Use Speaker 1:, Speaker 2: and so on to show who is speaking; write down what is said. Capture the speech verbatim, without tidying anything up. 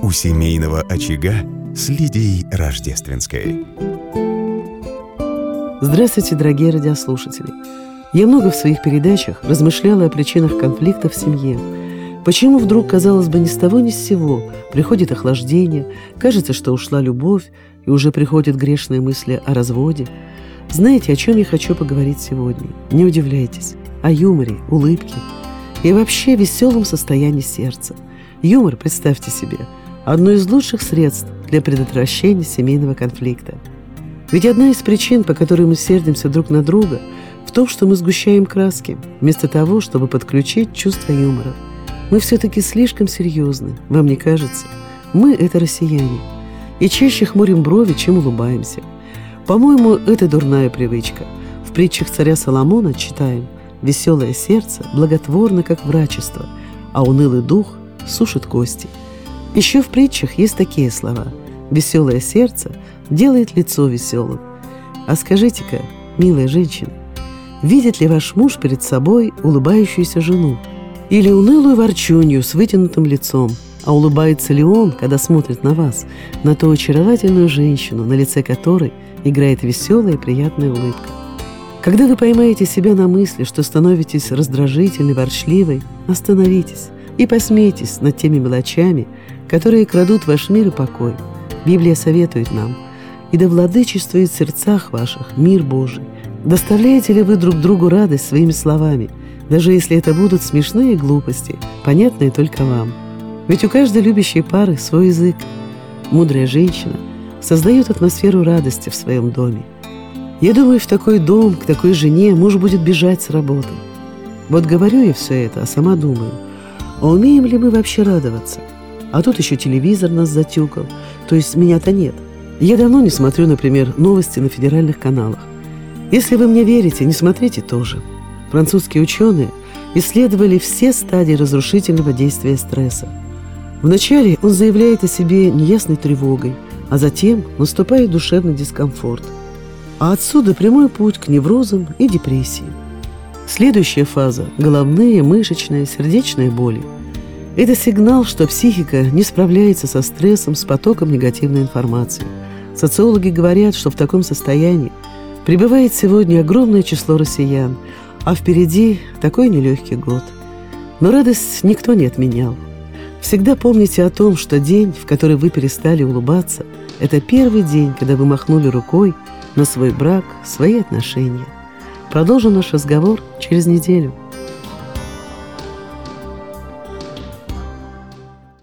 Speaker 1: у семейного очага с Лидией Рождественской.
Speaker 2: Здравствуйте, дорогие радиослушатели! Я много в своих передачах размышляла о причинах конфликта в семье. Почему вдруг, казалось бы, ни с того ни с сего приходит охлаждение, кажется, что ушла любовь, и уже приходят грешные мысли о разводе. Знаете, о чем я хочу поговорить сегодня? Не удивляйтесь. О юморе, улыбке и вообще веселом состоянии сердца. Юмор, представьте себе, одно из лучших средств для предотвращения семейного конфликта. Ведь одна из причин, по которой мы сердимся друг на друга, в том, что мы сгущаем краски, вместо того, чтобы подключить чувство юмора. Мы все-таки слишком серьезны, вам не кажется? Мы — это россияне, и чаще хмурим брови, чем улыбаемся. По-моему, это дурная привычка. В притчах царя Соломона читаем: «Веселое сердце благотворно, как врачество, а унылый дух сушит кости». Еще в притчах есть такие слова: «Веселое сердце делает лицо веселым». А скажите-ка, милая женщина, видит ли ваш муж перед собой улыбающуюся жену или унылую ворчунью с вытянутым лицом? А улыбается ли он, когда смотрит на вас, на ту очаровательную женщину, на лице которой играет веселая и приятная улыбка? Когда вы поймаете себя на мысли, что становитесь раздражительной, ворчливой, остановитесь и посмейтесь над теми мелочами, которые крадут ваш мир и покой. Библия советует нам: «И да владычествует в сердцах ваших мир Божий». Доставляете ли вы друг другу радость своими словами, даже если это будут смешные глупости, понятные только вам? Ведь у каждой любящей пары свой язык. Мудрая женщина создает атмосферу радости в своем доме. Я думаю, в такой дом, к такой жене муж будет бежать с работы. Вот говорю я все это, а сама думаю: а умеем ли мы вообще радоваться? А тут еще телевизор нас затюкал, то есть меня-то нет. Я давно не смотрю, например, новости на федеральных каналах. Если вы мне верите, не смотрите тоже. Французские ученые исследовали все стадии разрушительного действия стресса. Вначале он заявляет о себе неясной тревогой, а затем наступает душевный дискомфорт. А отсюда прямой путь к неврозам и депрессии. Следующая фаза – головные, мышечные, сердечные боли. Это сигнал, что психика не справляется со стрессом, с потоком негативной информации. Социологи говорят, что в таком состоянии пребывает сегодня огромное число россиян, а впереди такой нелегкий год. Но радость никто не отменял. Всегда помните о том, что день, в который вы перестали улыбаться, это первый день, когда вы махнули рукой на свой брак, свои отношения. Продолжим наш разговор через неделю.